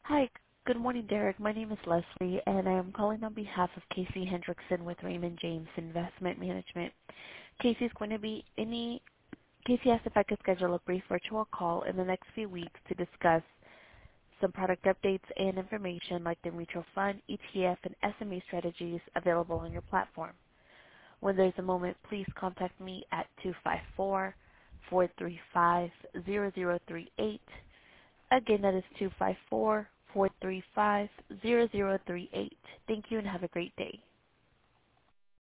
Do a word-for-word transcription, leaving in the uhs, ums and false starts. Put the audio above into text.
Hi, good morning, Derek. My name is Leslie, and I am calling on behalf of Casey Hendrickson with Raymond James Investment Management. Casey's going to be any. Casey asked if I could schedule a brief virtual call in the next few weeks to discuss some product updates and information like the mutual fund, E T F, and S M E strategies available on your platform. When there's a moment, please contact me at two five four, four three five, zero zero three eight. Again, that is two five four, four three five, zero zero three eight. Thank you and have a great day.